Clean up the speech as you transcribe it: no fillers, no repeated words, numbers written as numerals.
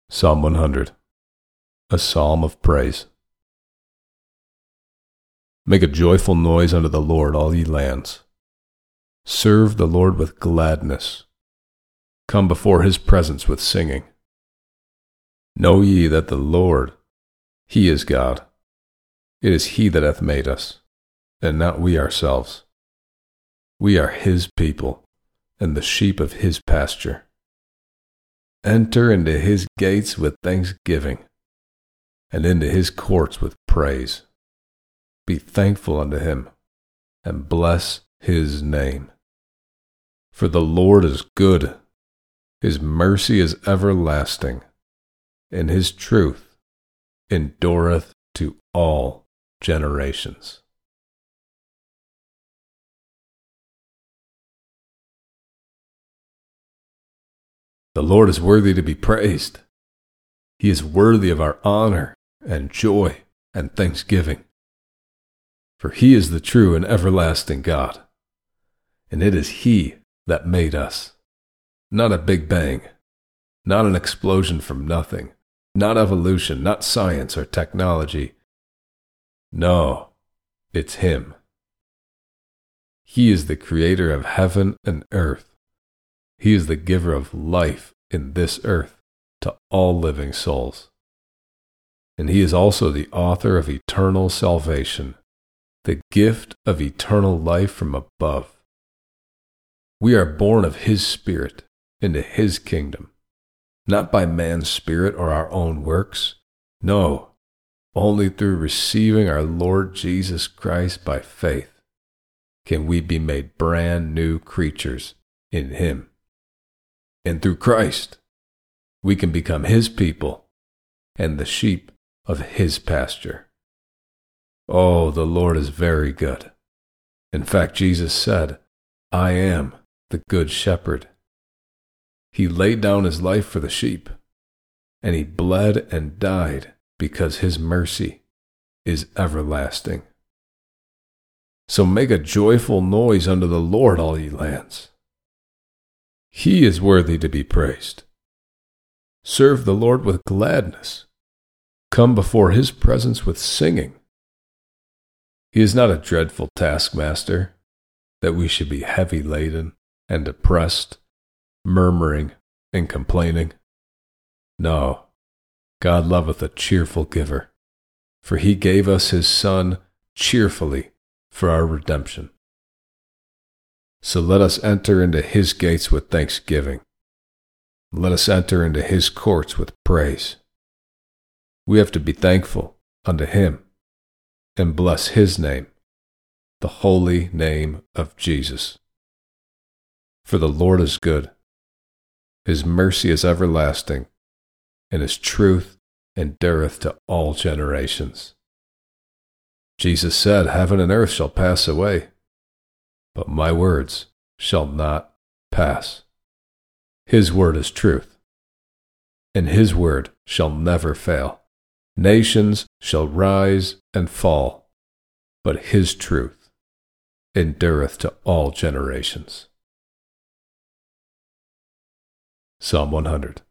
Psalm 100, a psalm of praise. Make a joyful noise unto the Lord, all ye lands. Serve the Lord with gladness. Come before his presence with singing. Know ye that the Lord, he is God. It is he that hath made us, and not we ourselves. We are his people, and the sheep of his pasture. Enter into his gates with thanksgiving, and into his courts with praise. Be thankful unto him, and bless his name. For the Lord is good, his mercy is everlasting, and his truth endureth to all generations. The Lord is worthy to be praised. He is worthy of our honor and joy and thanksgiving. For he is the true and everlasting God, and it is he that made us. Not a big bang, not an explosion from nothing, not evolution, not science or technology. No, it's him. He is the creator of heaven and earth. He is the giver of life in this earth to all living souls. And he is also the author of eternal salvation, the gift of eternal life from above. We are born of his Spirit into his kingdom, not by man's spirit or our own works. No, only through receiving our Lord Jesus Christ by faith can we be made brand new creatures in him. And through Christ, we can become his people and the sheep of his pasture. Oh, the Lord is very good. In fact, Jesus said, I am the good shepherd. He laid down his life for the sheep, and he bled and died because his mercy is everlasting. So make a joyful noise unto the Lord, all ye lands. He is worthy to be praised. Serve the Lord with gladness. Come before his presence with singing. He is not a dreadful taskmaster, that we should be heavy laden and depressed, murmuring and complaining. No, God loveth a cheerful giver, for he gave us his Son cheerfully for our redemption. So let us enter into his gates with thanksgiving. Let us enter into his courts with praise. We have to be thankful unto him and bless his name, the holy name of Jesus. For the Lord is good. His mercy is everlasting, and his truth endureth to all generations. Jesus said, Heaven and earth shall pass away, but my words shall not pass. His word is truth, and his word shall never fail. Nations shall rise and fall, but his truth endureth to all generations. Psalm 100.